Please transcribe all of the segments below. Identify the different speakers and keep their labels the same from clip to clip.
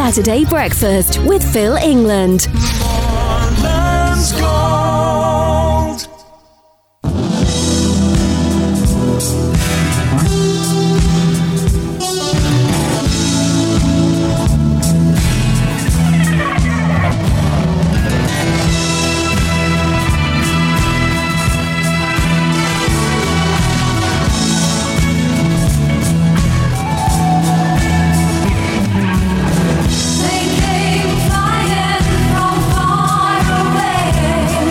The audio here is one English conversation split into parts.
Speaker 1: Saturday Breakfast with Phil England.
Speaker 2: Marlon's Gold.
Speaker 3: They came flying from far away.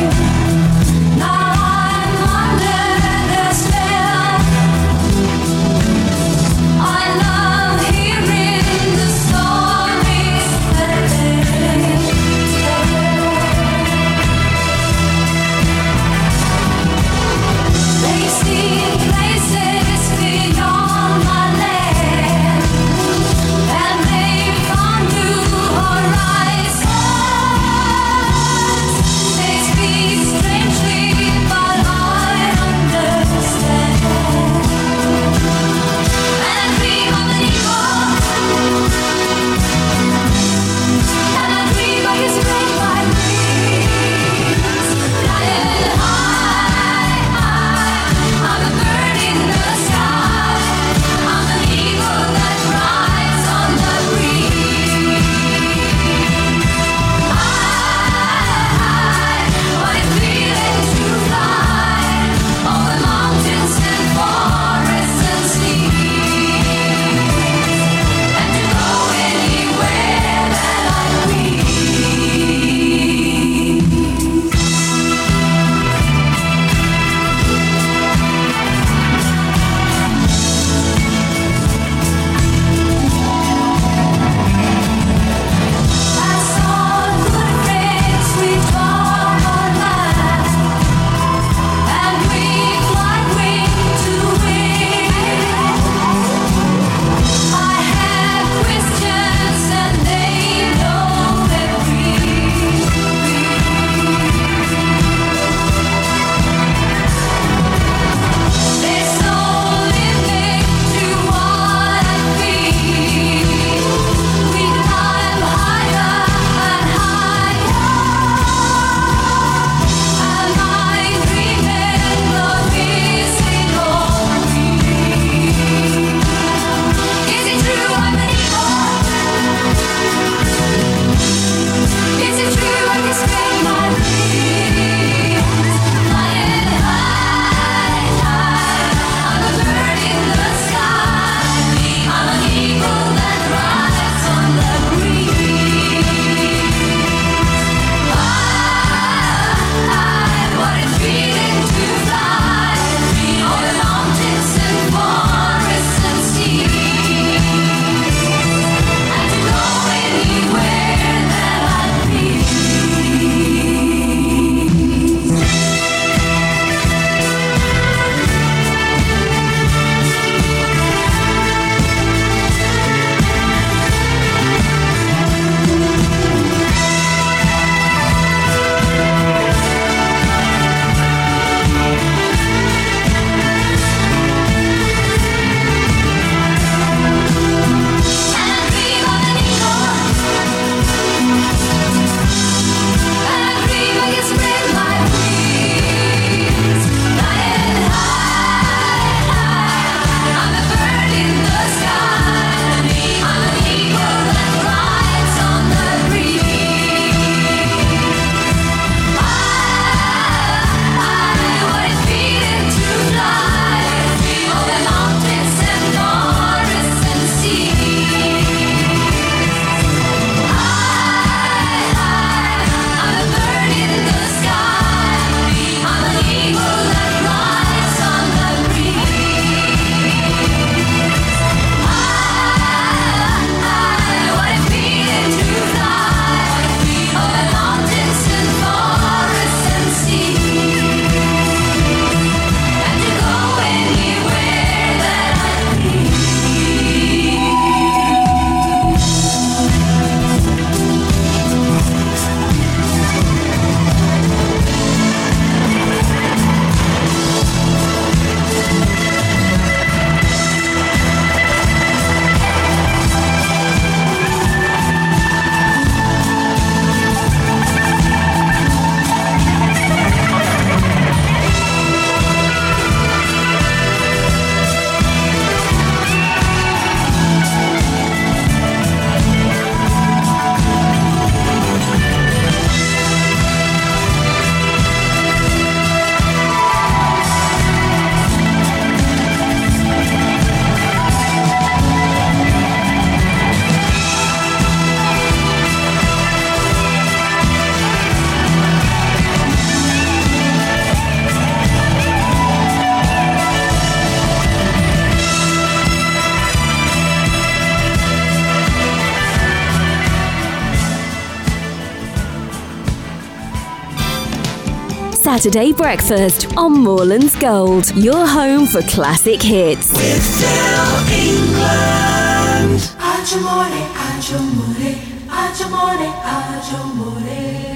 Speaker 1: Saturday breakfast on Moorlands Gold, your home for classic hits.
Speaker 2: With Phil England.
Speaker 3: Aggiamore, aggiamore, aggiamore, aggiamore.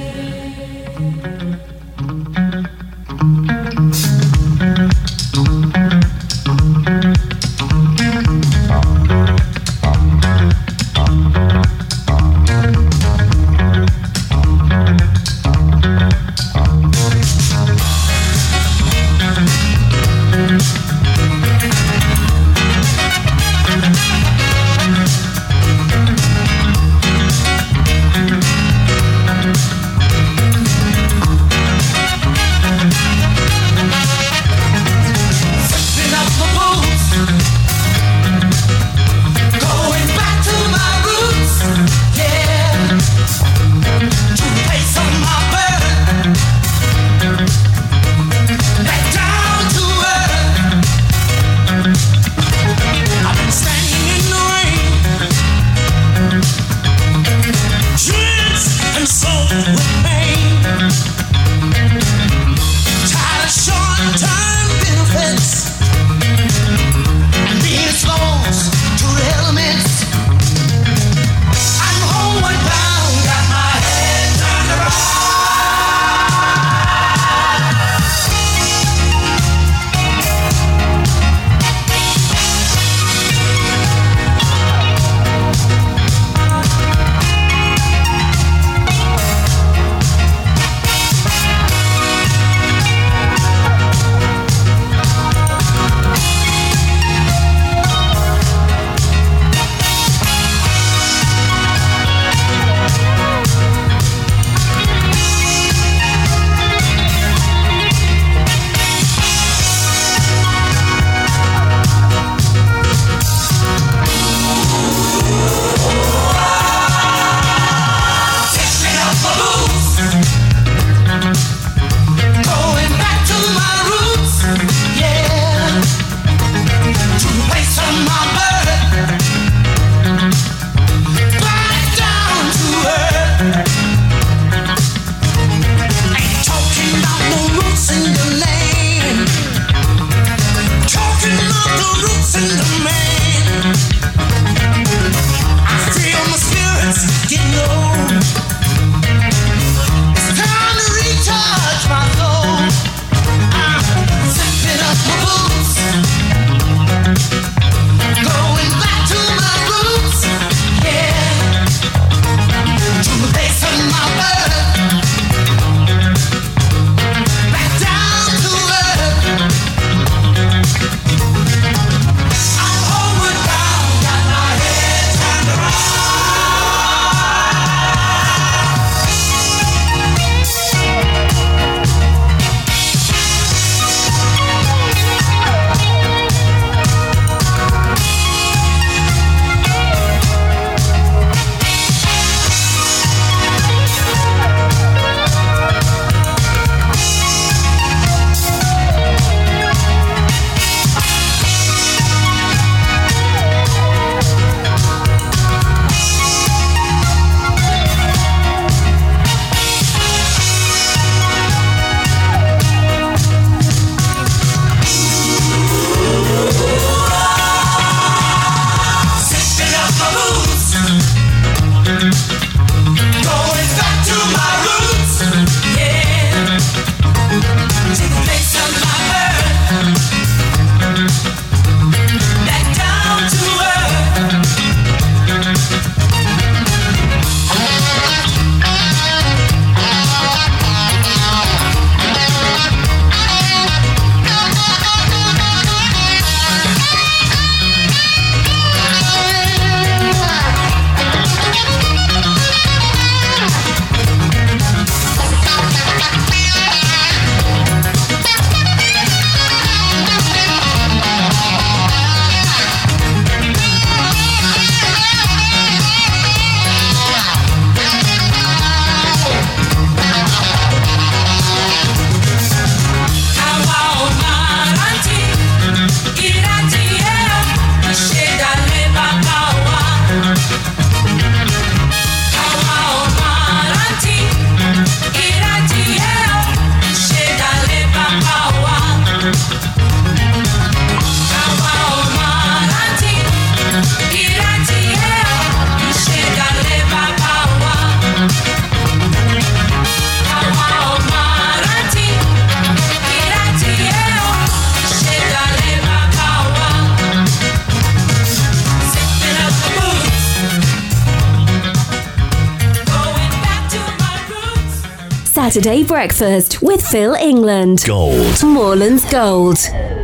Speaker 1: Saturday Breakfast with Phil England.
Speaker 4: Gold.
Speaker 1: Moreland's Gold.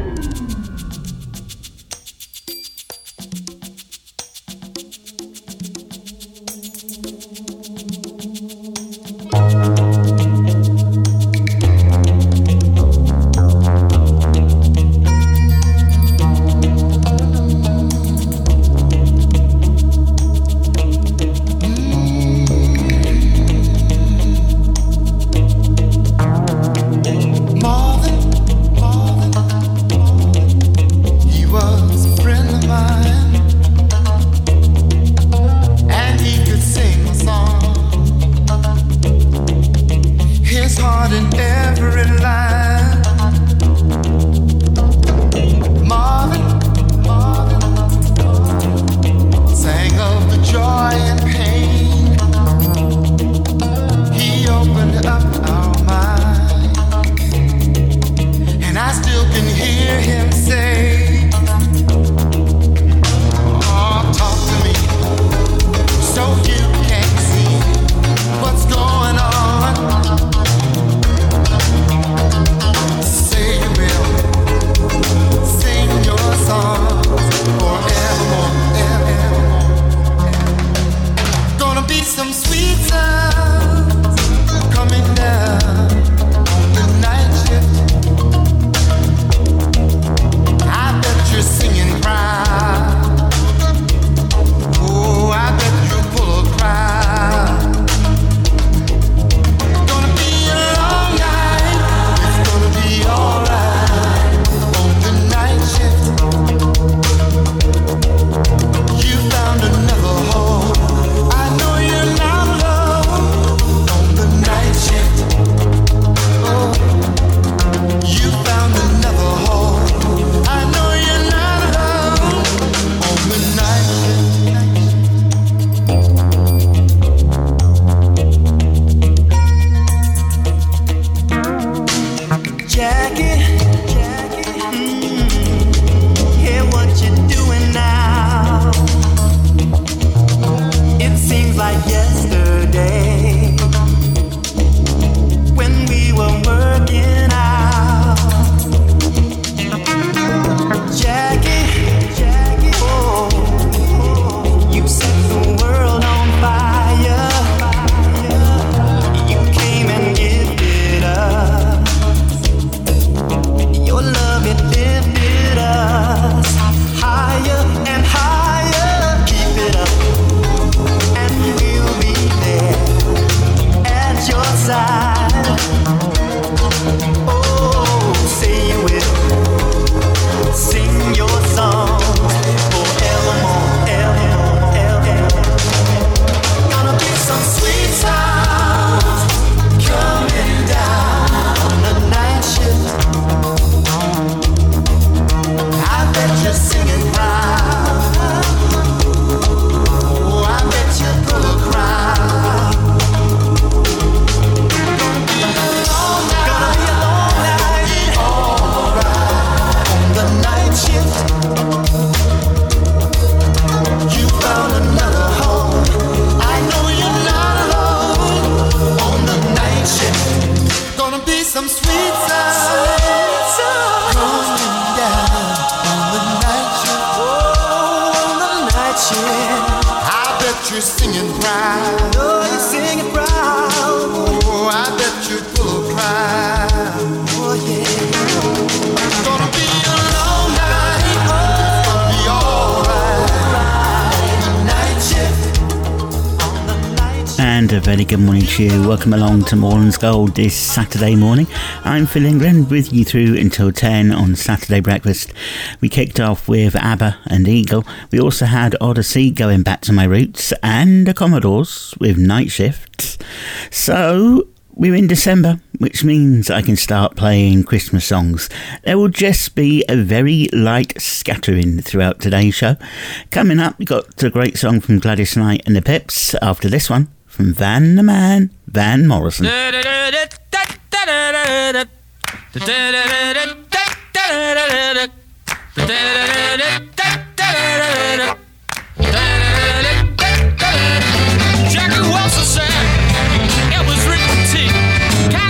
Speaker 5: And a very good morning to you. Welcome along to Moreland's Gold this Saturday morning. I'm Phil England with you through until 10 on Saturday Breakfast. We kicked off with ABBA and Eagle. We also had Odyssey, Going Back to My Roots, and the Commodores with Night Shift. So we're in December, which means I can start playing Christmas songs. There will just be a very light scattering throughout today's show. Coming up, we got a great song from Gladys Knight and the Pips. After this one, from Van the Man, Van Morrison.
Speaker 6: Jackie Wilson said it was written to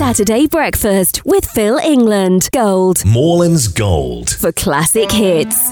Speaker 1: Saturday Breakfast with Phil England. Gold.
Speaker 4: Moreland's Gold.
Speaker 1: For classic hits.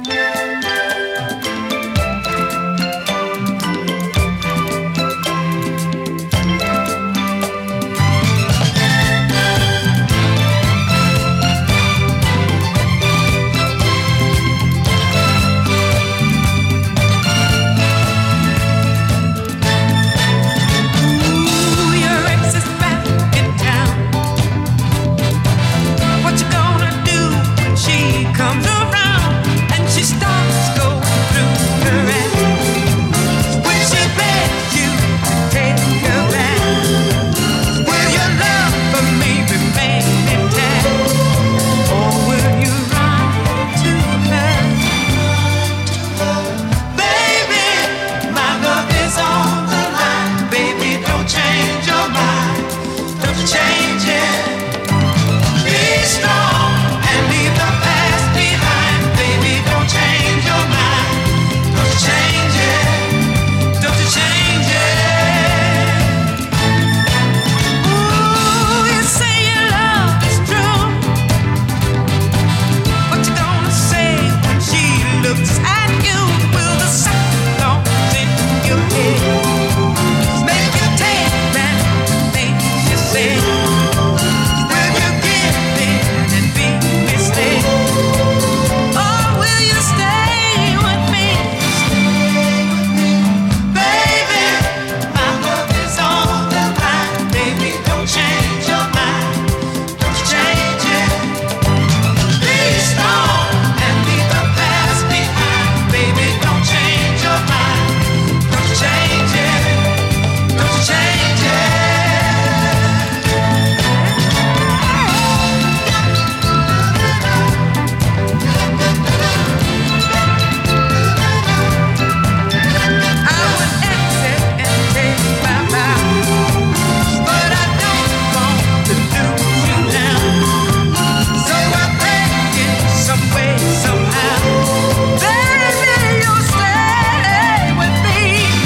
Speaker 2: Comes around and she starts going through her head. When she begs you to take her back, will your love for me remain intact, or will you run to her? Baby, my love is on the line. Baby, don't change your mind. Don't you change it. Be strong and leave the past behind. Baby, don't change your mind. Don't you change it. Don't you change it. Ooh, you say your love is true. What you gonna say when she looks at you? Will the sound in your head make you take that thing she said? Will you give in and be mistaken? Or will you stay with me? Baby, my love is on the line. Baby, don't change your mind. Don't you change it. Be strong and leave the past behind. Baby, don't change your mind. Don't you change it. Don't you change it. I would exit and take my bow, but I don't want to lose you now. So I beg you some way, somehow. Baby, you'll stay with me.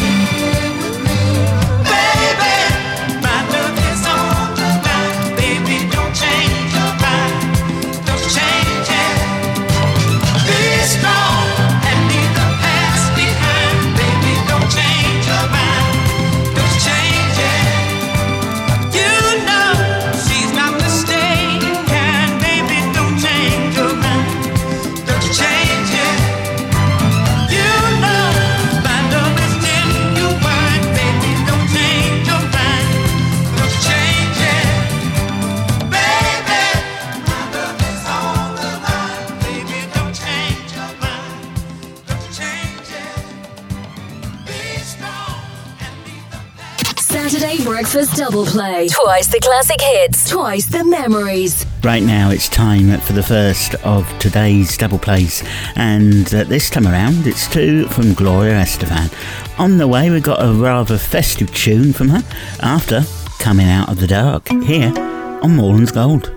Speaker 2: Baby, my love is on the line. Baby, don't change your mind. Don't you change it. Be strong and leave the past behind. Baby, don't change your mind. Don't you change it. You know she's not mistaken, kind. Baby, don't change your mind. Don't you change it. You know my love is genuine. Baby, don't change your mind. Don't you change it. Baby, my love is on the line. Baby, don't change your mind. Don't you change it. Be strong and leave the past.
Speaker 1: Saturday Breakfast Double Play. Twice the classic hits. Twice the memories.
Speaker 5: Right now it's time for the first of today's double plays, and this time around it's two from Gloria Estefan. On the way we've got a rather festive tune from her after Coming Out of the Dark, here on Moreland's Gold.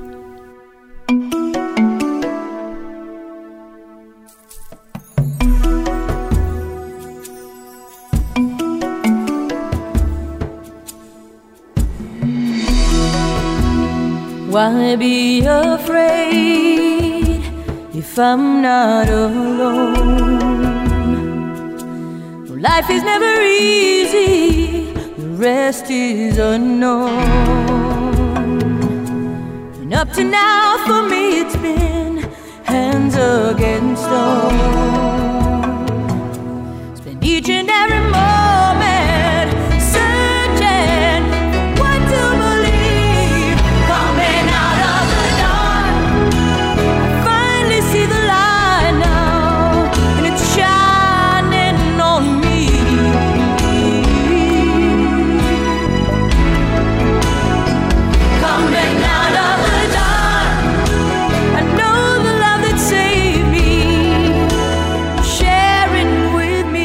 Speaker 6: Why be afraid if I'm not alone? Life is never easy, the rest is unknown. And up to now for me it's been hands against stone. Spend each and every moment searching for what to believe. Coming out of the dark, I finally see the light now, and it's shining on me. Coming out of the dark, I know the love that saved me, sharing with me.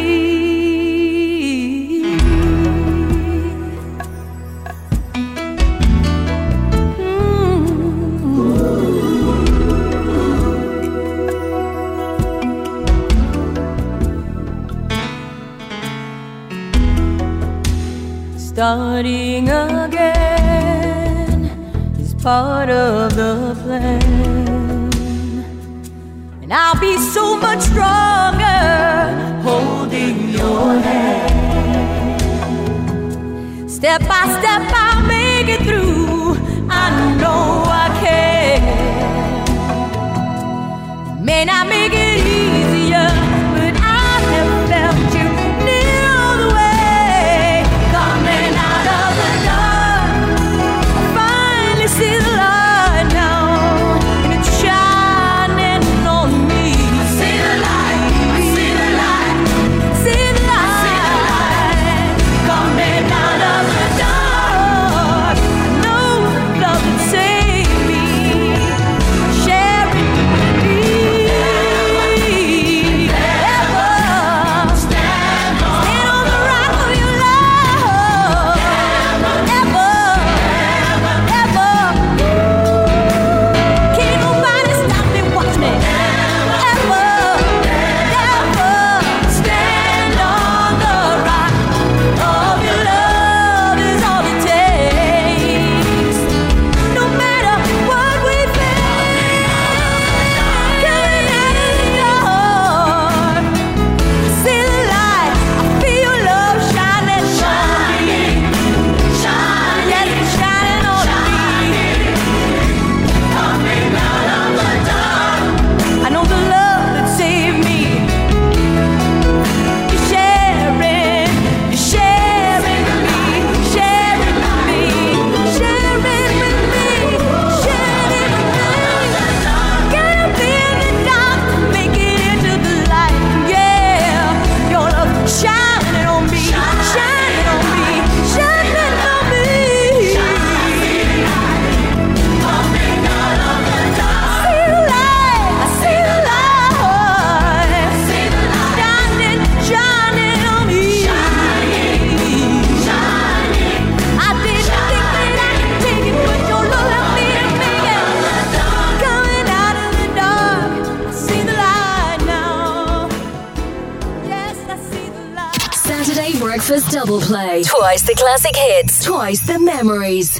Speaker 6: Starting again is part of the plan. And I'll be so much stronger holding your hand. Step by step I'll make it through. I know I can. May not make it easier, but I have felt you near all the way. Coming out of the dark, I finally see the light now, and it's shining on me. I see the light, I see the light, see the light, coming out of the dark. I know love would save me, share it with me.
Speaker 1: Breakfast Double Play. Twice the classic hits, twice the memories.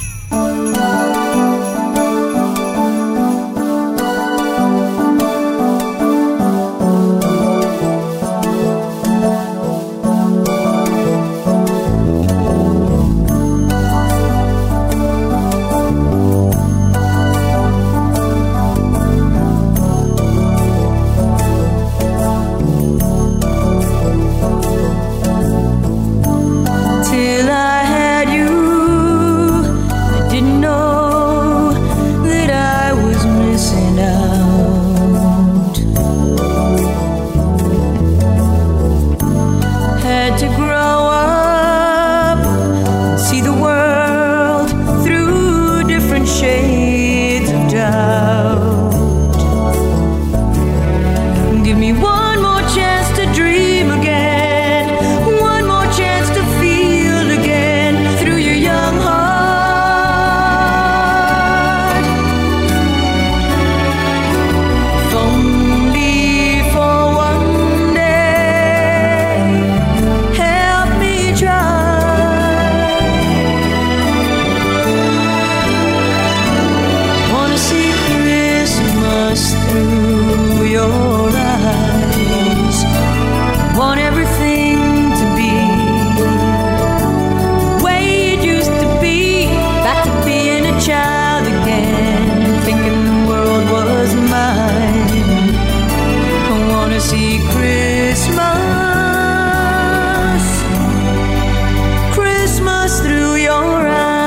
Speaker 6: Till I had you, I didn't know that I was missing out. Had to grow up and see the world through different shades of doubt. Give me one more chance to dream again, one more chance to feel again through your young heart. If only for one day, help me try. Wanna see Christmas through your eyes. Want everything to be the way it used to be. Back to being a child again, thinking the world was mine. I wanna see Christmas, Christmas through your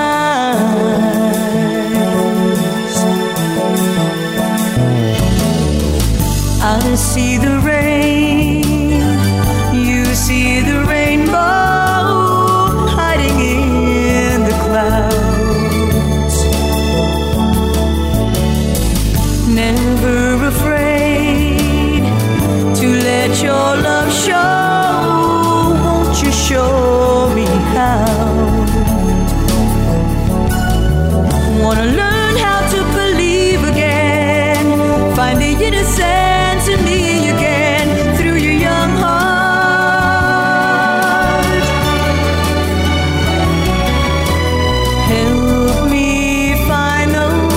Speaker 6: eyes. I see the rain, you see the rainbow hiding in the clouds. Never afraid to let your love show. Won't you show me how? Wanna learn how to believe again, find the innocence in me again through your young heart. Help me find the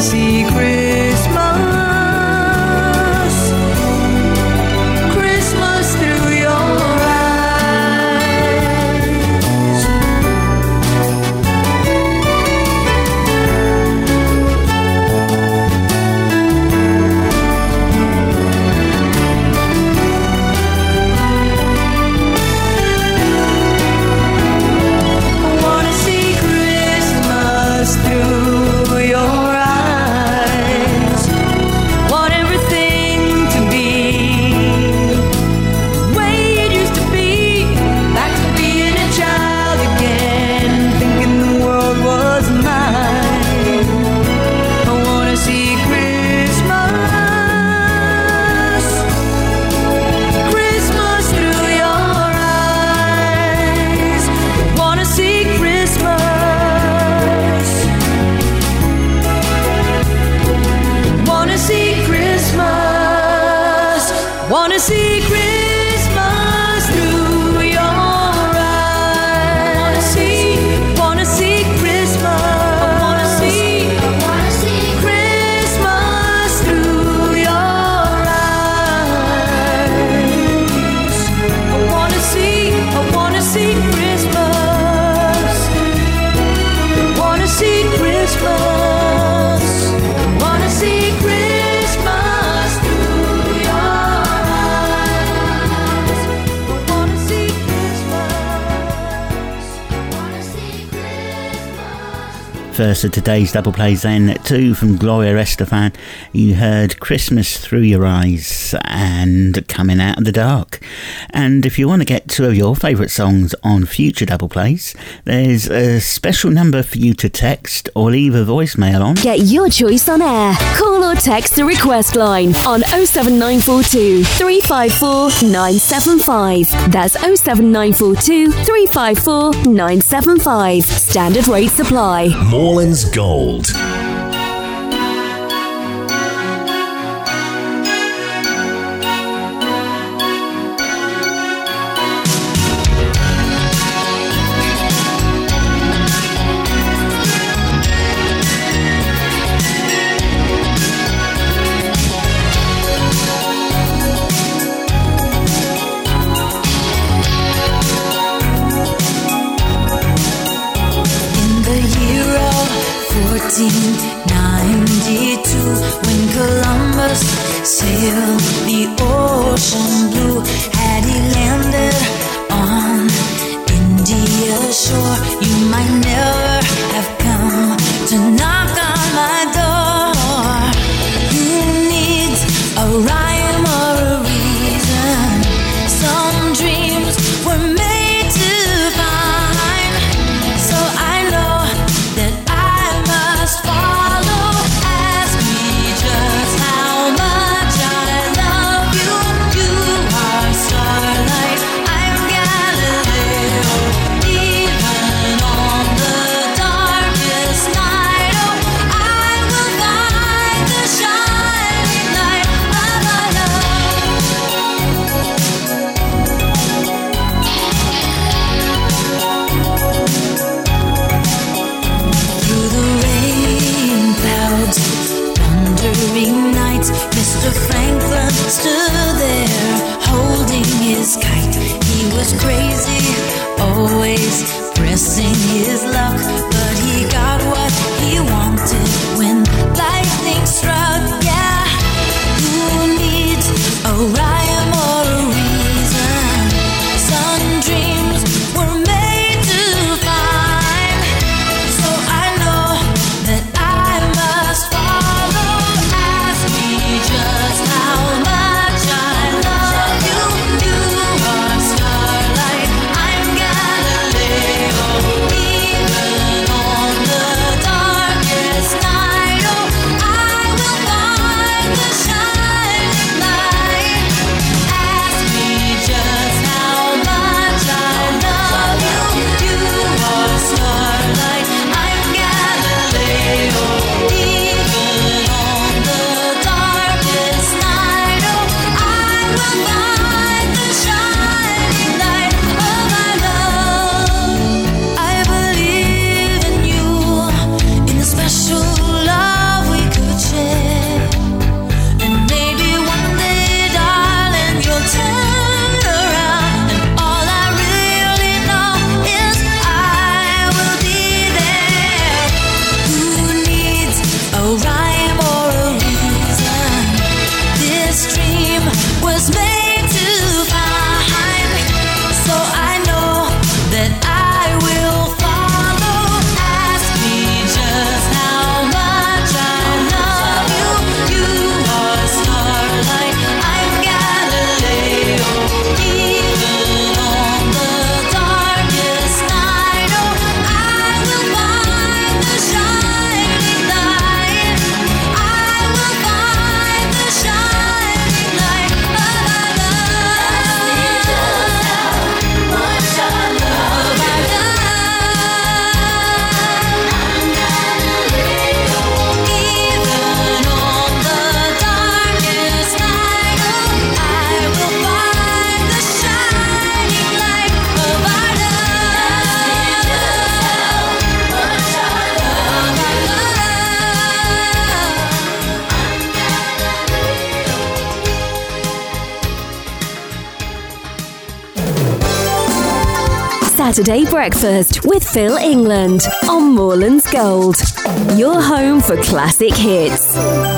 Speaker 6: see Christmas, Christmas through your eyes. I wanna see Christmas through your eyes. Want everything to be the way it used to be. Back to being a child again, thinking the world was mine. I wanna see Christmas, Christmas through your eyes. I wanna see Christmas, wanna see Christmas, wanna see Christmas through your eyes. Wanna see Christmas, wanna see Christmas through your eyes. I wanna see Christmas, wanna see Christmas, wanna see Christmas through your eyes. I wanna see Christmas, wanna see Christmas.
Speaker 5: First of today's double plays then, two from Gloria Estefan. You heard Christmas Through Your Eyes and Coming Out of the Dark. And if you want to get two of your favourite songs on future double plays, there's a special number for you to text or leave a voicemail on.
Speaker 1: Get your choice on air. Call or text the request line on 07942 354 975. That's 07942 354 975. Standard rate supply.
Speaker 4: Moreland's Gold.
Speaker 7: In the year of 1492, when Columbus sailed the ocean blue, had he landed on India's shore, you might never have come to knock on my door. Who needs a rhyme or a reason? Some dreams were made to find. So I know that I must follow. Ask me just how much I love you. You are starlight, I'm Galileo. Even on the rhyme or a reason. This dream was made to find, so I know that I will follow. Ask me just how much I love you. You are starlight, I'm Galileo. Even on the darkest night, oh, I will find the shining light. I will find the shining light of our love. Much I love our love. Even on the darkest night, oh, I will find the shining light of our love. Much I love our
Speaker 1: Saturday Breakfast with Phil England on Moreland's Gold. Your home for classic hits.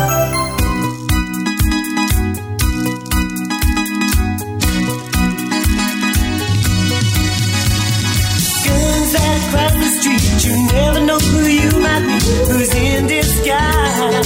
Speaker 2: Guns that cross the street, you never know who you might be, who's in disguise.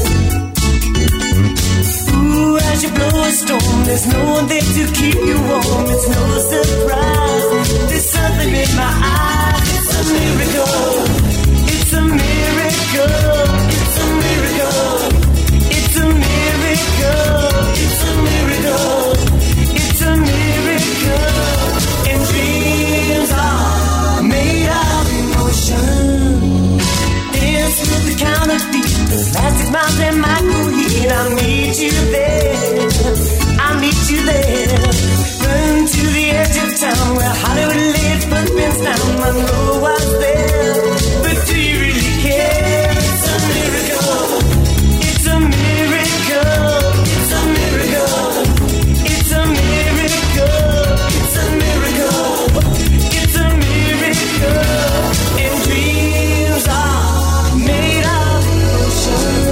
Speaker 2: Ooh, as you blow a storm, there's no one there to keep you warm. It's no surprise, there's something in my eyes. It's a miracle, it's a miracle, it's a miracle, it's a miracle, it's a miracle, it's a miracle. And dreams are made of emotion. Dance with the counterfeit, the plastic mouth and microheat. I'll meet you there, I'll meet you there. Run to the edge of town where Hollywood laid its footprints down. I know I was there, but do you really care? It's a miracle, it's a miracle, it's a miracle, it's a miracle, it's a miracle, it's a miracle. And dreams are made of emotion.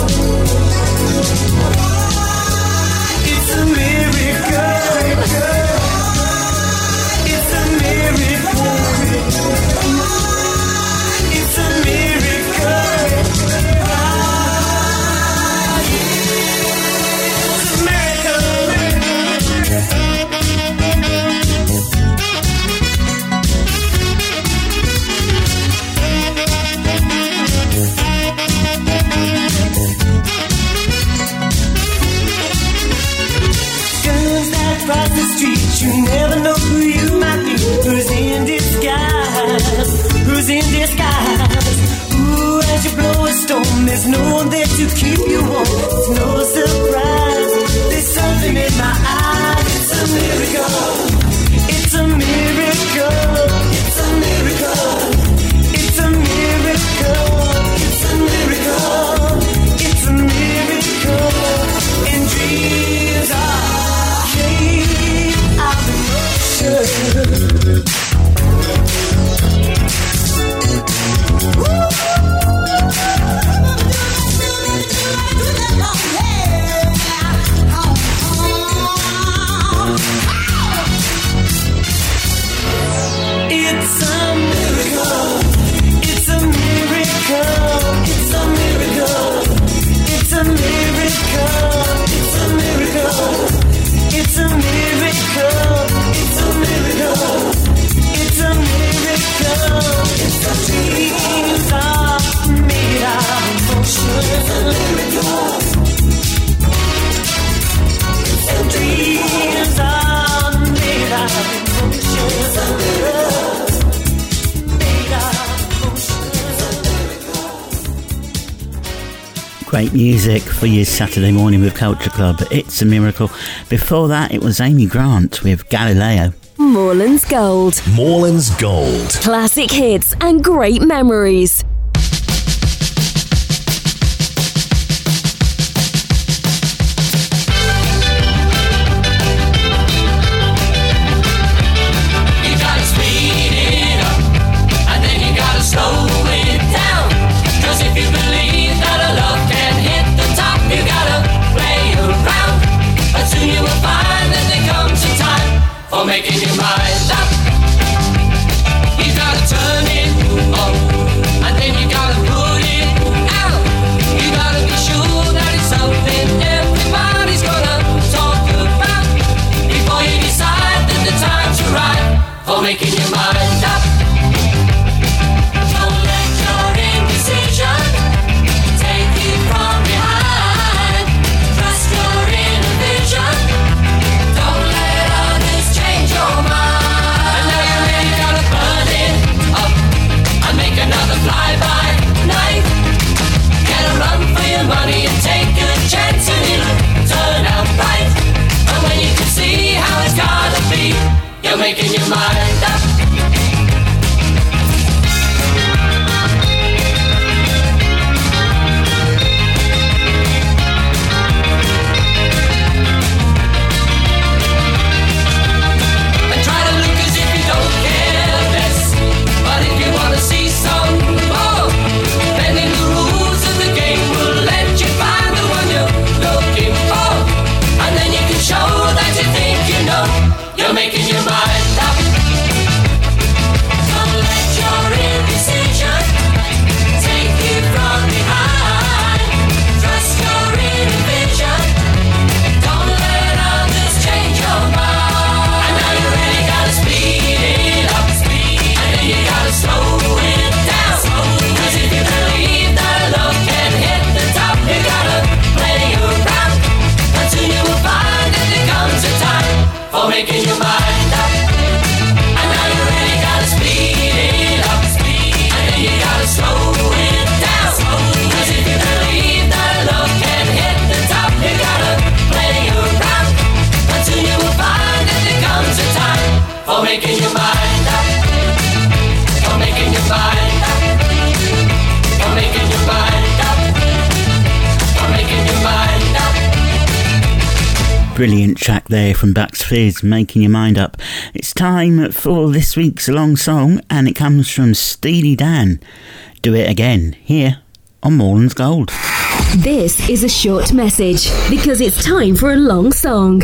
Speaker 2: It's a miracle, it's a miracle, it's a miracle. Guns that cross the street, you never know who you might be, who's in disguise, who's in disguise. Ooh, as you blow a storm, there's no one there to keep you warm. It's no surprise, there's something in my eyes. It's a miracle, it's a miracle, it's a miracle, it's a miracle, it's a miracle, it's a miracle. And dreams are made of emotion. It's a miracle, it's a miracle, it's a miracle, it's a miracle, it's a miracle, it's a miracle, it's a miracle, it's a miracle. It's a dreams are made of emotion. It's a miracle, and dreams are made of emotion. It's a miracle.
Speaker 5: Great music for your Saturday morning with Culture Club. It's a miracle. Before that, it was Amy Grant with Galileo.
Speaker 1: Moreland's Gold.
Speaker 4: Moreland's Gold.
Speaker 1: Classic hits and great memories.
Speaker 8: You gotta speed it up, and then you gotta slow it down. 'Cause if you believe that a love making your mind up. You gotta turn it on, and then you gotta put it out. You gotta be sure that it's something everybody's gonna talk about before you decide that the time's right for making your mind up. Don't let your indecision take you from behind. Trust your inner vision. Don't let others change your mind. And now you really gotta burn it up and make another fly-by night. Get a run for your money and take a chance and it'll turn out right. And when you can see how it's gotta be, you're making your mind up. And try to look as if you don't care less. But if you wanna see some more, bending the rules of the game will let you find the one you're looking for. And then you can show that you think you know you're making your mind up. Don't let your indecision take you from behind. Trust your inner vision. Don't let others change your mind. And now you really gotta speed it up, and then you gotta slow it down. Cause if you believe that love can hit the top, you gotta play around. And soon you will find that there comes a time for making your mind up. And now you really gotta speed it up, and then you gotta slow it down. Cause if you believe that love can hit the top, you gotta play around. And soon you will find that there comes a time for making your mind up. For making your mind up. For making your mind up. For making your mind up.
Speaker 5: Brilliant track there from Bucks Fizz, Making Your Mind Up. It's time for this week's long song, and it comes from Steely Dan. Do It Again, here on Moreland's Gold.
Speaker 1: This is a short message because it's time for a long song.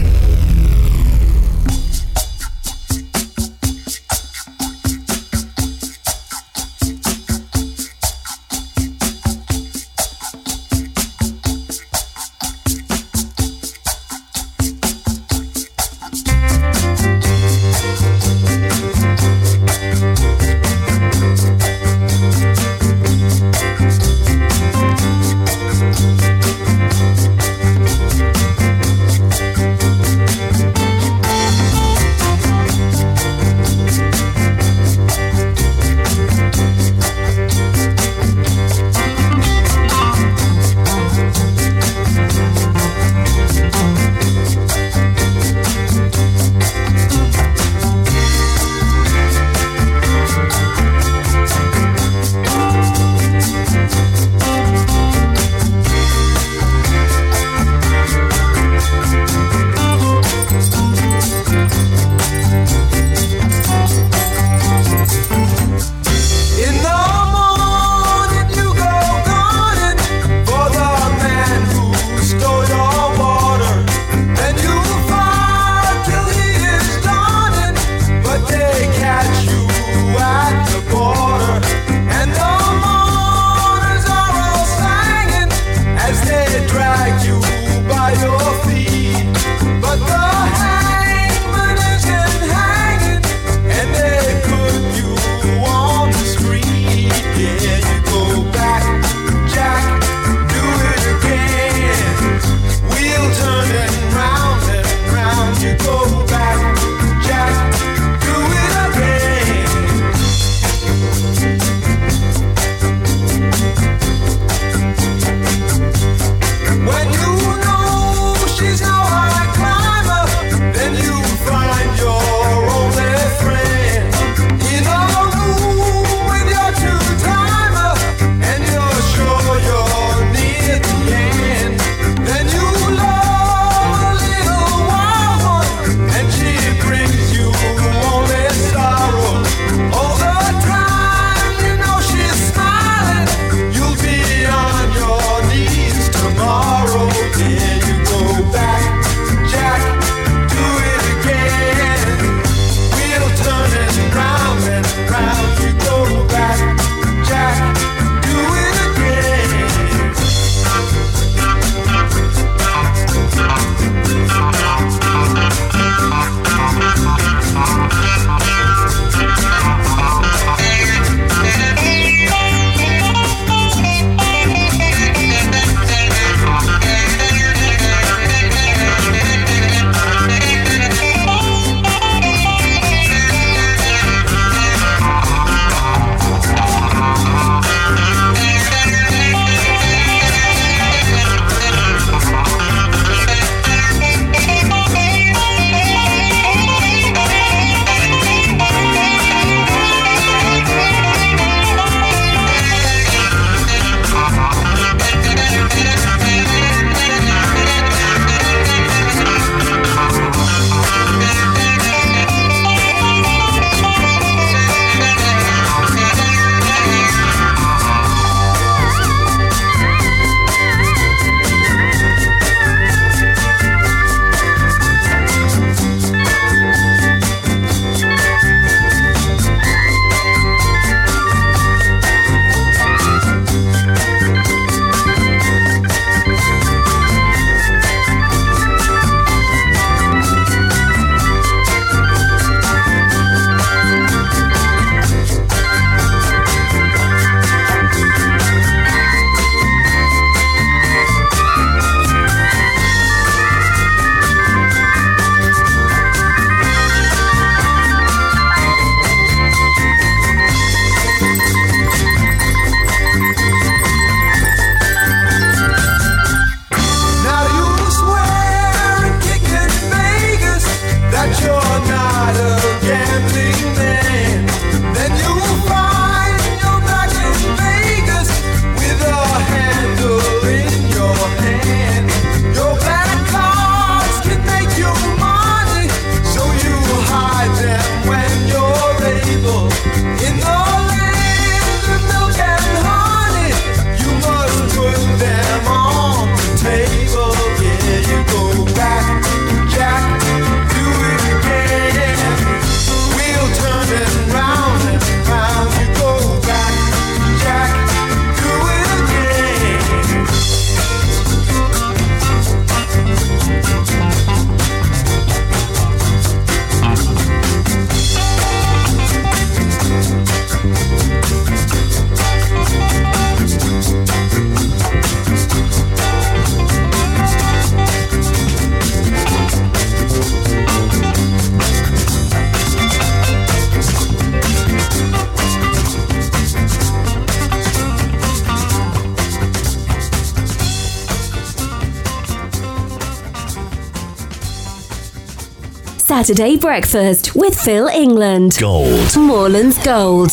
Speaker 1: Saturday Breakfast with Phil England.
Speaker 4: Gold.
Speaker 1: Moreland's Gold.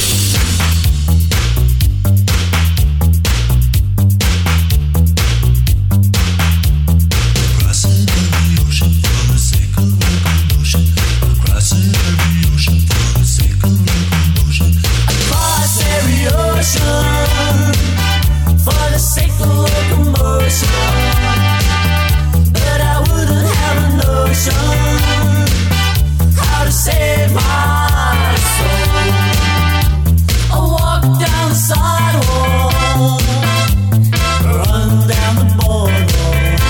Speaker 2: Across every ocean for the sake of locomotion, but I wouldn't have a notion how to save my soul. I walk down the sidewalk, run down the boardwalk,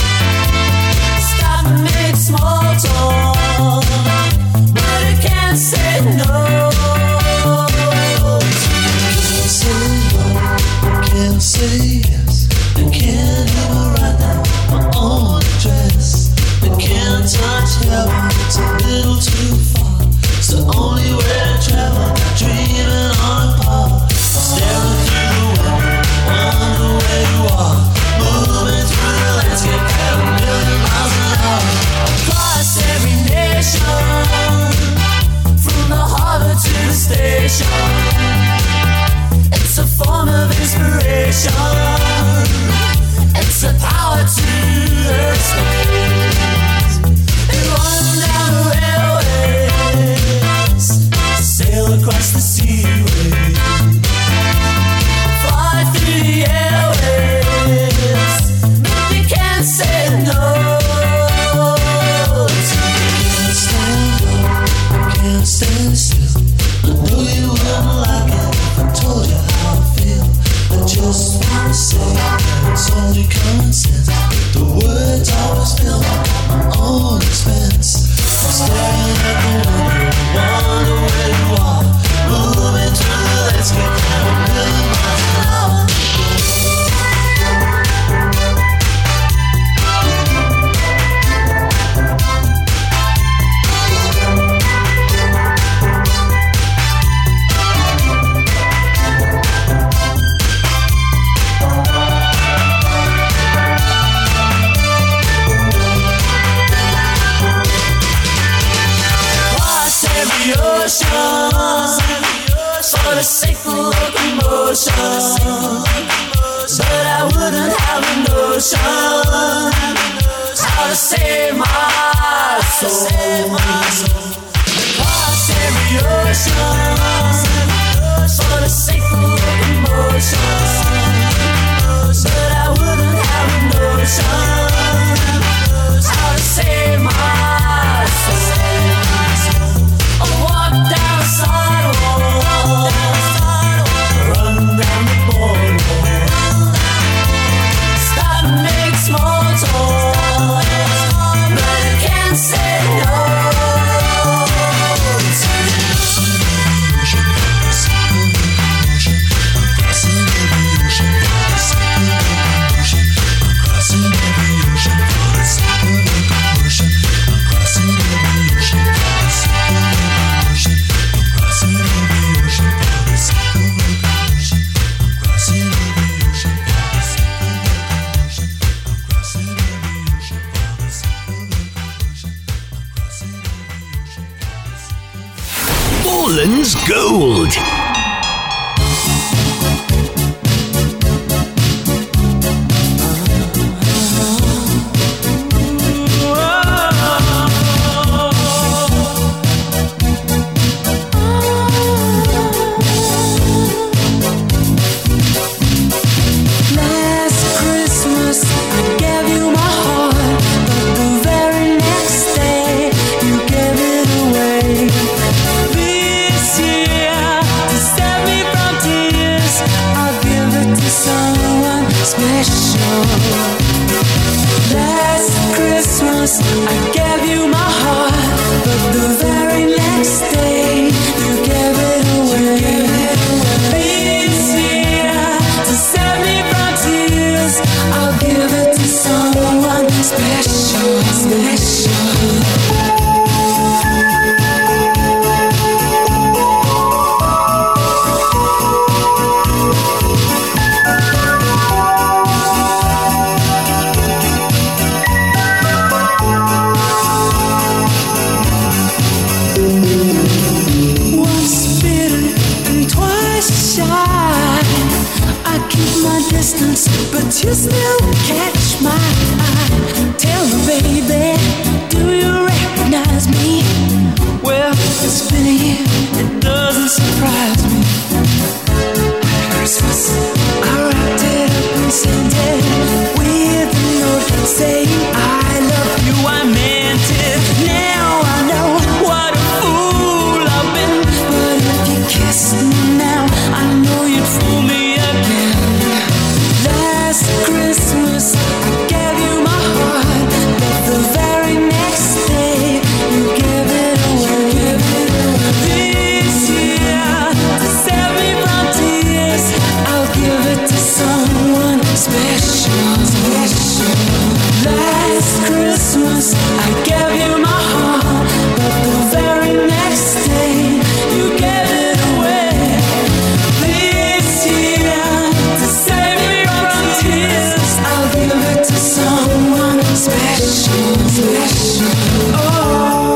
Speaker 2: stop and make small talk, but I can't say no.
Speaker 9: Can't say yes, I can't even write down my own address. I can't touch heaven, it's a little too far. It's the only way to travel, dreaming on a par. Staring through the window, wonder where you are. Moving through the landscape at a million miles an hour.
Speaker 2: Across every nation, from the harbor to the station. It's a form of inspiration. It's a power to the space. And run down the railways, sail across the seaways, fly through the airways. But they can't say no.
Speaker 9: Can't stand up, can't stand still. I know you wouldn't like it if I told you how I feel. I just wanna say that it's only common sense. The words always fill my own expense. I'm staring at the window, wonder where you are. Moving through the landscape at a million miles an hour.
Speaker 2: Across every ocean, for the sake of locomotion, but I wouldn't have a notion how to save my soul. Across every ocean, for the sake of locomotion, but I wouldn't have a notion how to save my soul. I walk down the sidewalk, run down the boardwalk, stop and make small talk, but I can't say no.
Speaker 4: Moreland's Gold.
Speaker 2: Last Christmas I gave you my heart, but the very next day you gave it away. This year, to save me from tears, I'll give it to someone special. Last Christmas I gave you my heart, but the very next day you gave it away. This year, to save me from tears, I'll give it to someone special, special.
Speaker 3: but you still catch my eye. Tell me, baby, do you recognize me? Well, it's been a year, it doesn't surprise me. Christmas, I wrapped it up and sent it with a note saying I love you, I meant it. Now I know what a fool I've been, but if you kissed me now, I know you'd fool me again. Last Christmas, I gave you my heart, but the very next day, you gave it away. This year, to save me from tears, I'll give it to someone special. Last Christmas, I gave you my heart, but the very next day, you gave it away. This year, to save me from tears, I'll give it to someone special. Oh,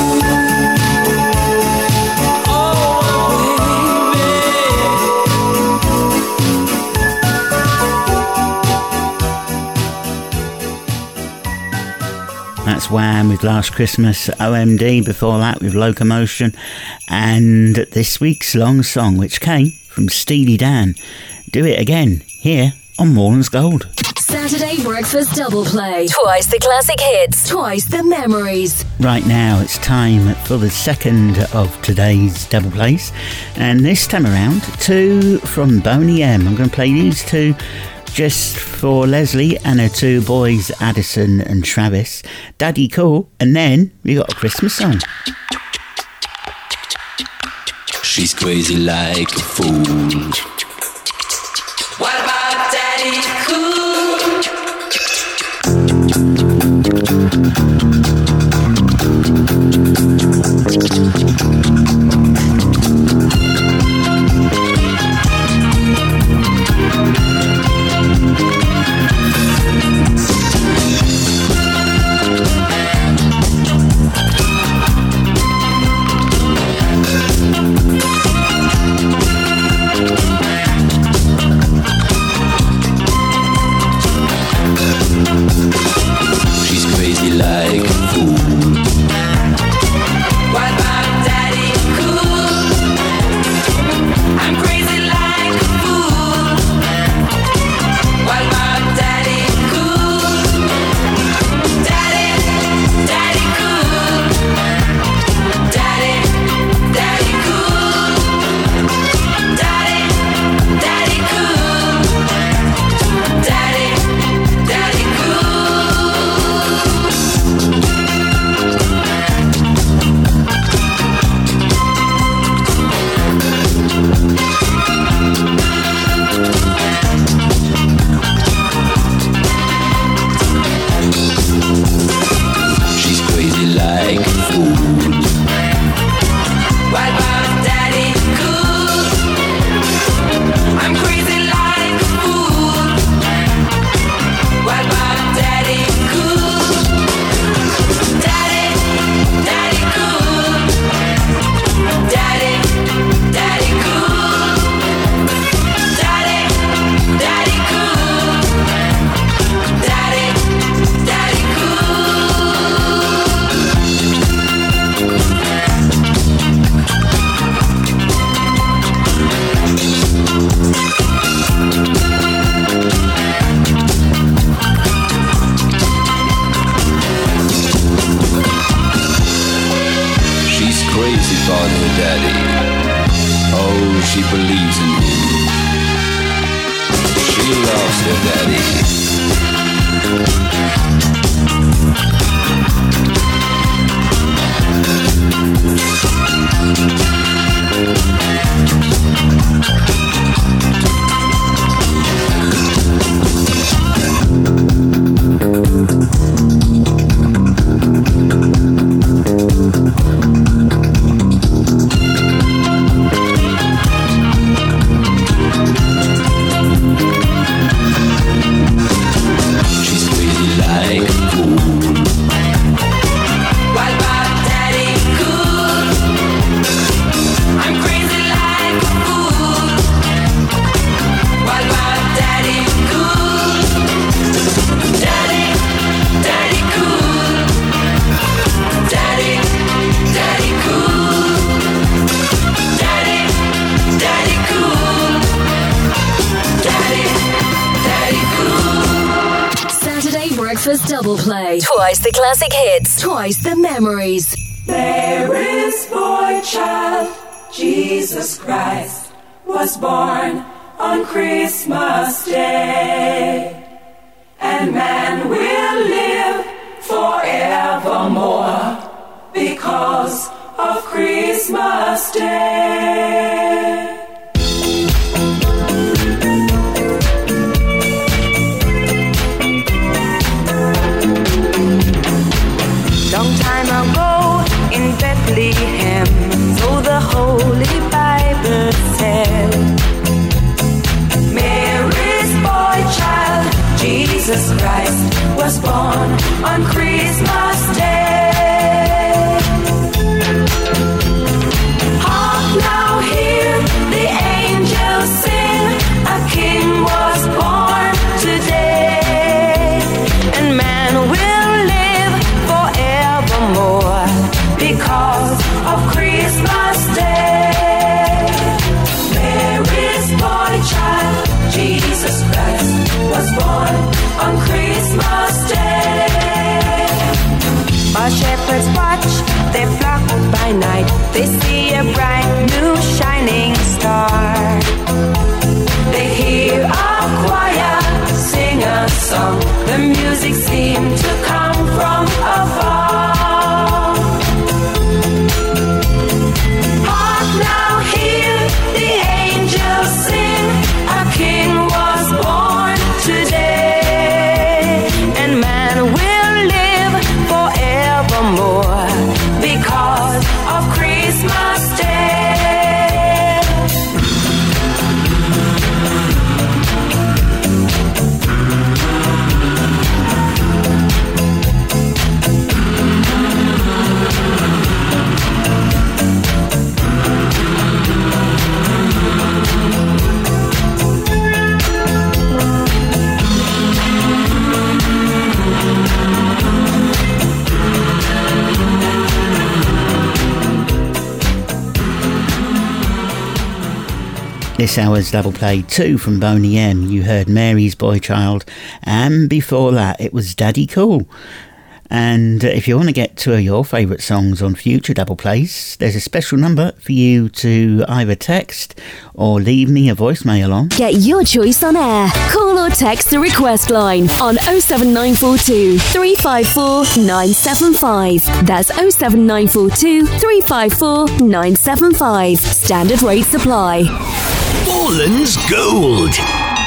Speaker 5: That's Wham with Last Christmas, OMD before that with Locomotion, and this week's long song, which came from Steely Dan. Do It Again, here on Moreland's Gold.
Speaker 1: Saturday Breakfast Double Play. Twice the classic hits, twice the memories.
Speaker 5: Right now it's time for the second of today's double plays, and this time around, two from Boney M. I'm going to play these two just for Leslie and her two boys, Addison and Travis. Daddy Cool, and then we got a Christmas song.
Speaker 10: She's crazy like a fool.
Speaker 8: What about Daddy Cool?
Speaker 10: She's crazy like a fool.
Speaker 8: What about Daddy Cool? I'm crazy like a fool. What about Daddy Cool? Daddy Cool. Daddy Cool. Daddy Cool. Daddy Cool.
Speaker 10: She's crazy like a fool.
Speaker 8: What about Daddy Cool? I'm crazy like a fool. What about Daddy Cool? Daddy Cool. Daddy Cool. Daddy Cool. Daddy Cool.
Speaker 10: She's crazy about her daddy. Oh, she believes in him. She loves her daddy.
Speaker 1: Breakfast double play. Twice the classic hits. Twice the memories.
Speaker 11: There is boy child, Jesus Christ, was born on Christmas Day. And man will live forevermore because of Christmas Day.
Speaker 6: Long time ago in Bethlehem, so the Holy Bible said, Mary's boy child, Jesus Christ, was born on Christmas Day. Hark now, hear the angels sing, a king was born today, and man will live forevermore because of Christmas Day. Mary's boy child, Jesus Christ, was born on Christmas Day. While shepherds watch their flock by night, they see a bright new shining star. They hear a choir sing a song, the music seemed to come from afar. Hark now, hear the angels sing, a king was born today, and man will live forevermore because of Christmas Day.
Speaker 5: This hour's double play 2 from Boney M. You heard Mary's Boy Child, and before that it was Daddy Cool. And if you want to get two of your favourite songs on future double plays, there's a special number for you to either text or leave me a voicemail on.
Speaker 1: Get your choice on air. Call or text the request line on 07942 354 975. That's 07942 354 975. Standard rate supply.
Speaker 4: Borland's Gold.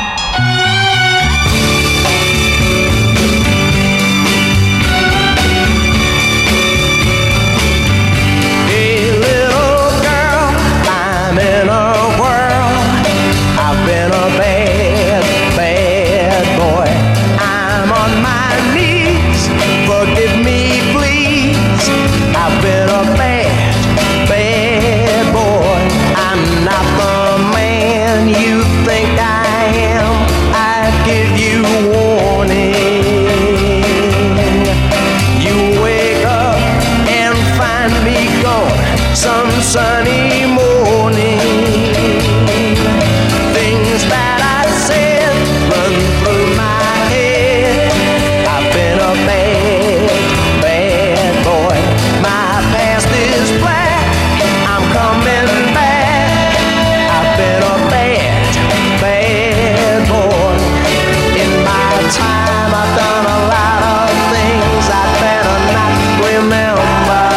Speaker 12: Sunny morning, things that I said run through my head. I've been a bad, bad boy. My past is black, I'm coming back. I've been a bad, bad boy. In my time I've done a lot of things I'd better not remember.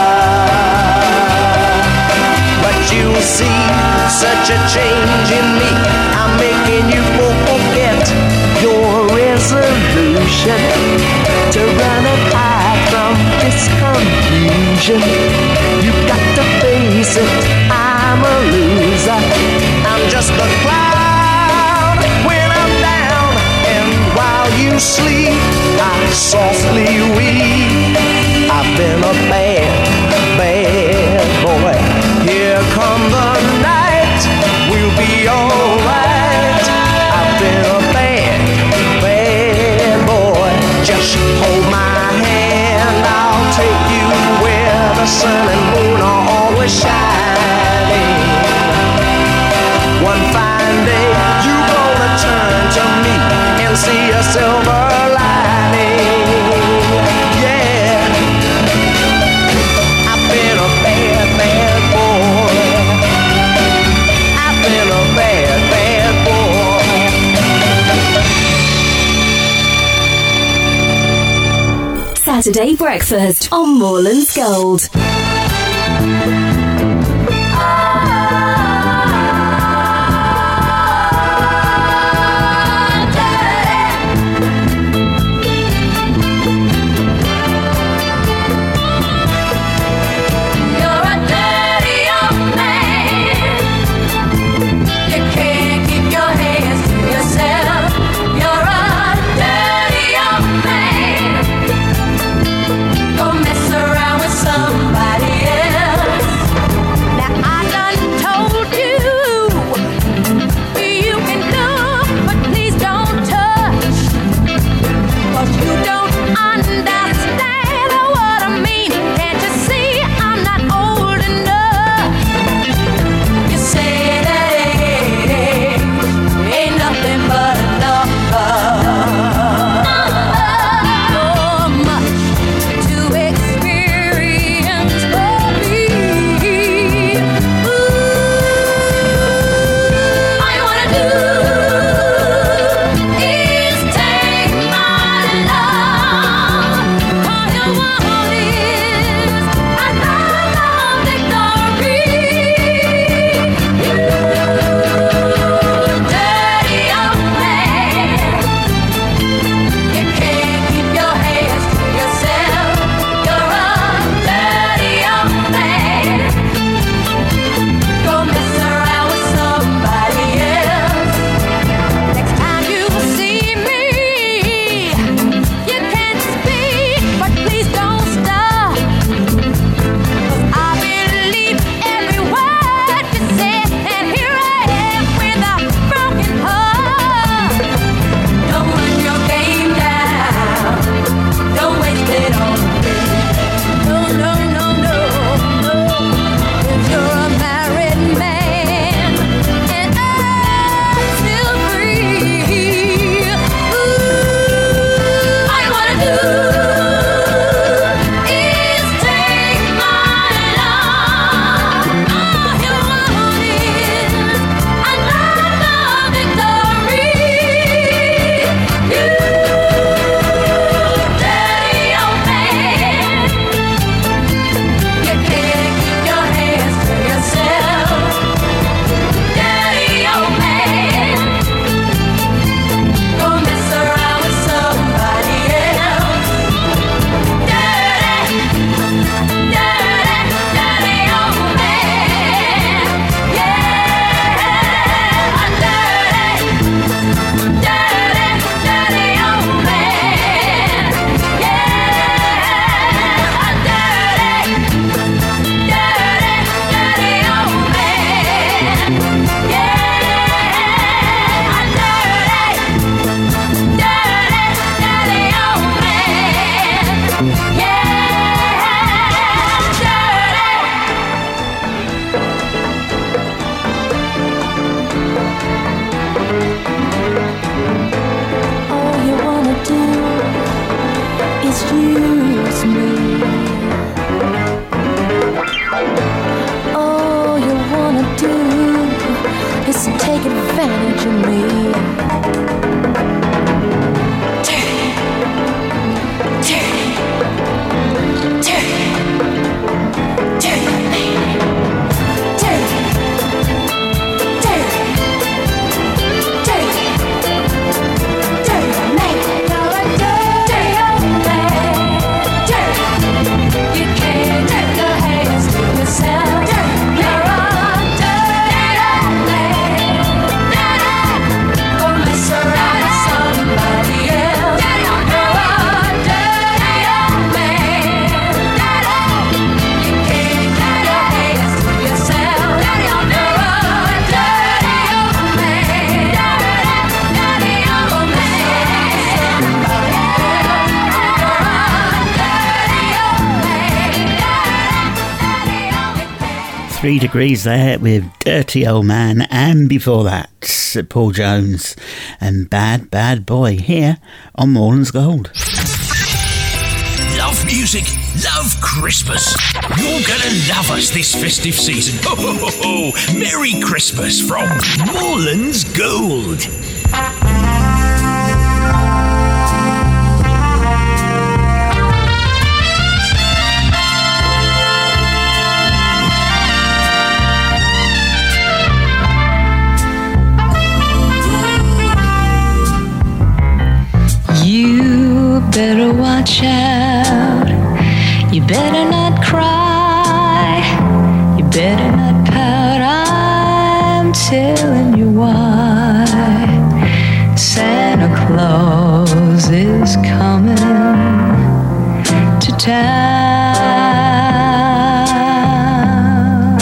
Speaker 12: You see such a change in me, I'm making you forget your resolution to run and hide from this confusion. You've got to face it, I'm a loser. I'm just a cloud when I'm down, and while you sleep, I softly weep. I've been a bad, bad boy. Here come the night, we'll be alright. I've been a bad, bad boy. Just hold my hand, I'll take you where the sun and moon are always shining. One fine day, you're gonna turn to me and see a silver lining.
Speaker 1: Saturday Breakfast on Moreland's Gold.
Speaker 5: Three Degrees there with Dirty Old Man, and before that Paul Jones and Bad Bad Boy here on Moreland's Gold.
Speaker 4: Love music, love Christmas. You're gonna love us this festive season. Ho, ho, ho, ho. Merry Christmas from Moreland's Gold.
Speaker 13: better watch out. You better not cry. You better not pout. I'm telling you why. Santa Claus is coming to town.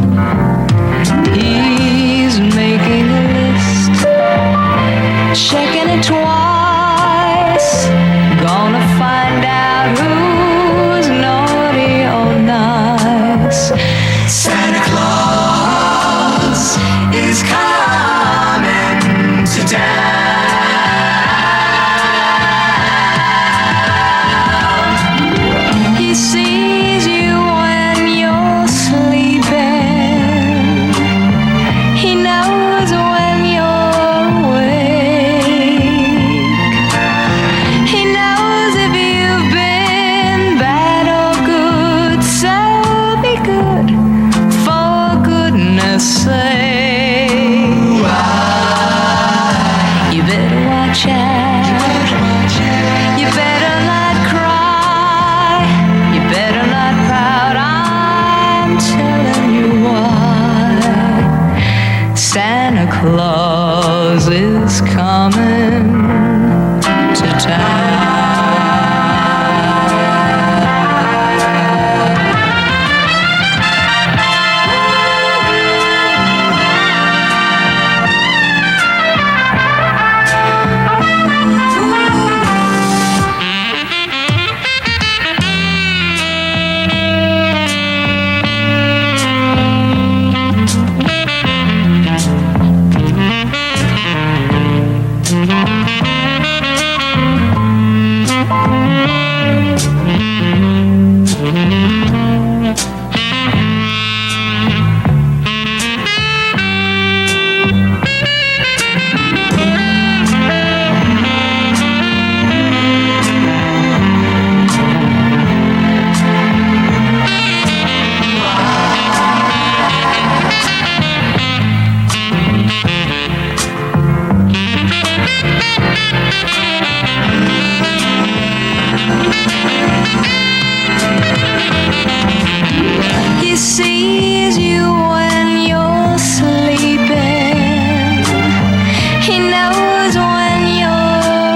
Speaker 13: He's making a list, checking it twice. Gonna find out who's naughty or nice. Santa Claus is coming to town. He sees you when you're sleeping. He knows when you're awake. He knows if you've been bad or good. So be good, for goodness sake. You better watch out. You better not cry. You better not pout. I'm telling you why. Santa Claus is coming to town. He sees you when you're sleeping. He knows when you're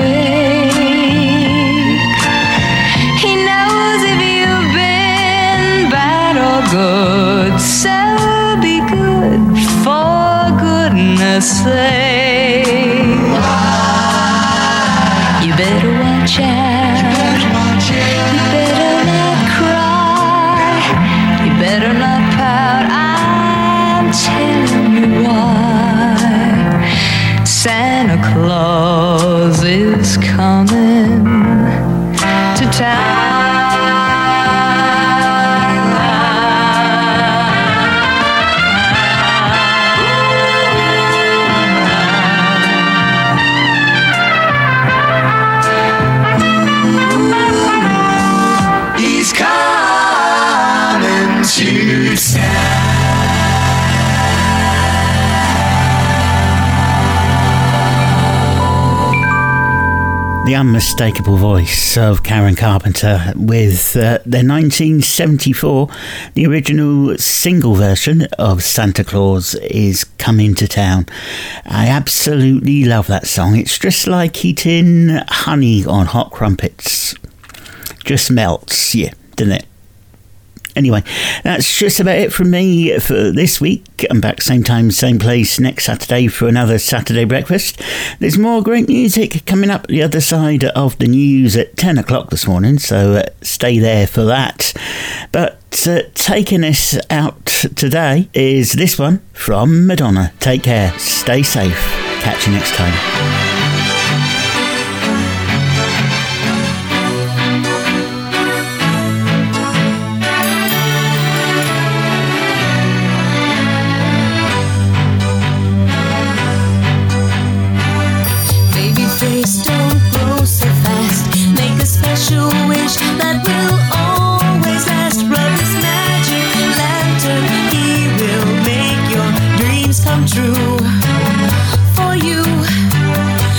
Speaker 13: awake. He knows if you've been bad or good. So be good, for goodness sake. You better watch out. You better not cry. You better not pout. I'm telling you why. Santa Claus is coming to town. He's coming to town.
Speaker 5: The unmistakable voice of Karen Carpenter with their 1974, the original single version of Santa Claus is Coming to Town. I absolutely love that song. It's just like eating honey on hot crumpets. Just melts, yeah, doesn't it? Anyway, that's just about it from me for this week. I'm back same time, same place next Saturday for another Saturday breakfast. There's more great music coming up the other side of the news at 10 o'clock this morning, so stay there for that. But taking us out today is this one from Madonna. Take care, stay safe, catch you next time.
Speaker 7: Don't grow so fast. Make a special wish that will always last. Rub this magic lantern, he will make your dreams come true. For you,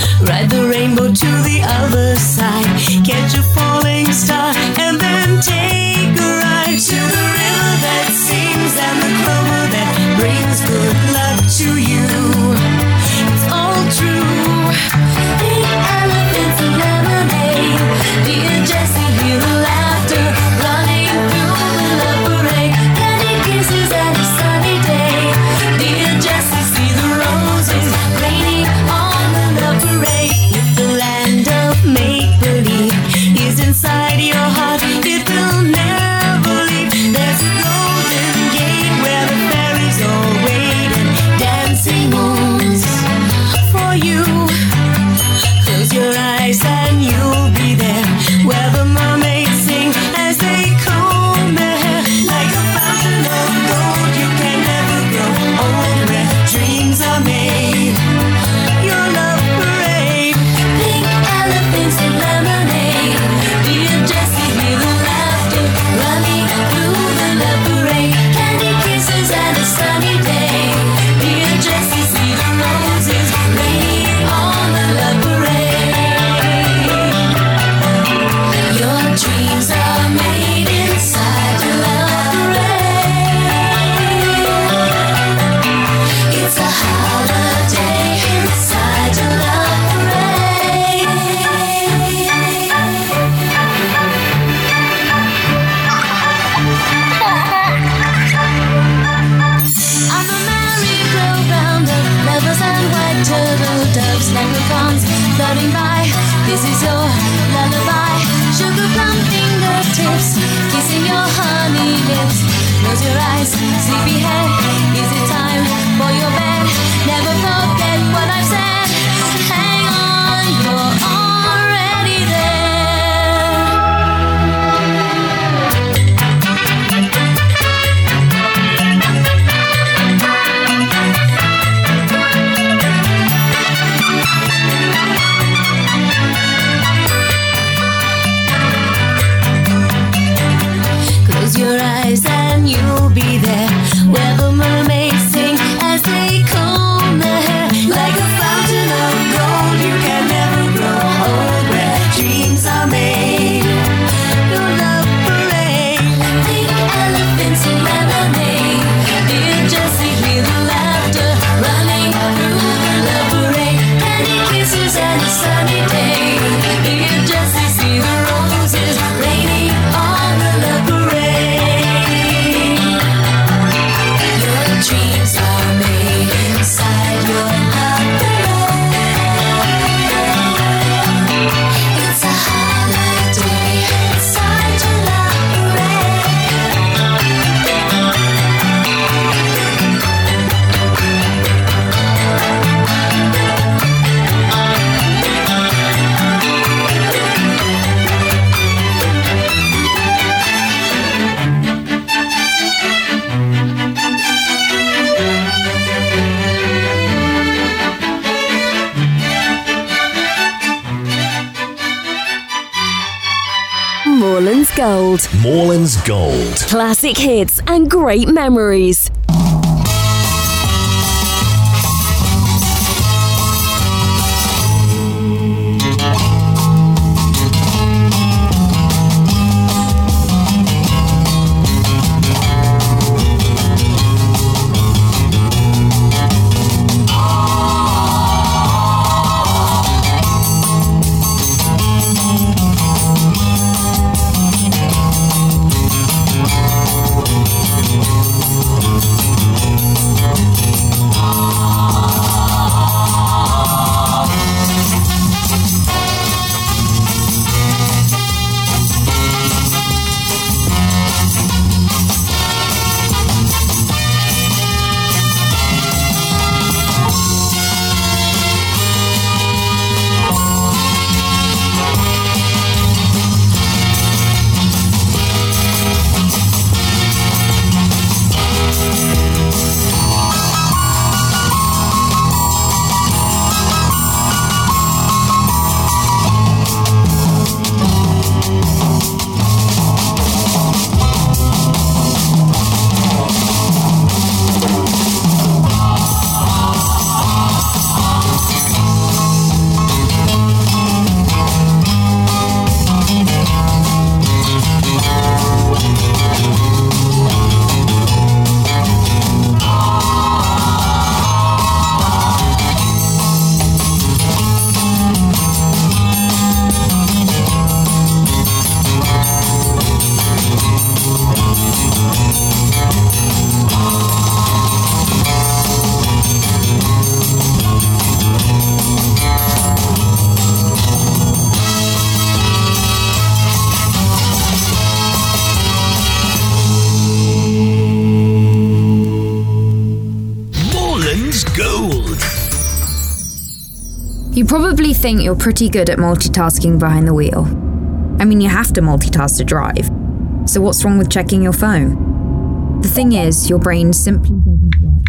Speaker 7: Close your eyes, sleepyhead. Is it time for your bed? Never forget what I've said. Hang on, you're already there. Close your eyes and you'll be there, where the mermaids sing as they comb their hair. Like a fountain of gold, you can never grow old, where dreams are made. Your love parade, pink elephants and lemonade. Dear Jessie, hear the laughter running through the love parade. Candy kisses and a sunny day. Dear Jessie, see the roses raining on the love parade. Your dreams are made inside your love parade. It's a holiday inside your love
Speaker 1: Moreland's Gold.
Speaker 14: Moreland's Gold.
Speaker 1: Classic hits and great memories.
Speaker 15: You probably think you're pretty good at multitasking behind the wheel. I mean, you have to multitask to drive. So what's wrong with checking your phone? The thing is, your brain simply doesn't work.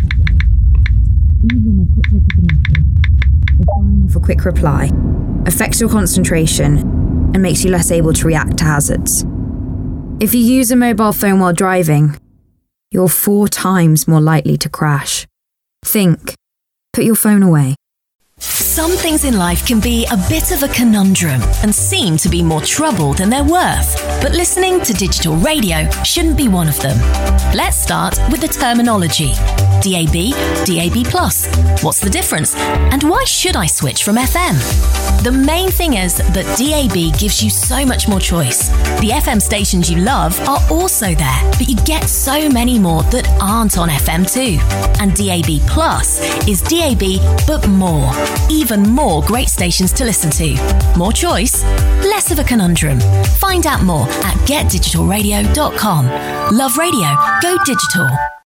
Speaker 15: Even a quick look at the message, or firing off a quick reply, affects your concentration and makes you less able to react to hazards. If you use a mobile phone while driving, you're 4 times more likely to crash. Think. Put your phone away.
Speaker 16: Some things in life can be a bit of a conundrum and seem to be more trouble than they're worth. But listening to digital radio shouldn't be one of them. Let's start with the terminology. DAB, DAB+. What's the difference? And why should I switch from FM? The main thing is that DAB gives you so much more choice. The FM stations you love are also there, but you get so many more that aren't on FM too. And DAB+ is DAB, but more. Even even more great stations to listen to. More choice, less of a conundrum. Find out more at getdigitalradio.com. Love radio, go digital.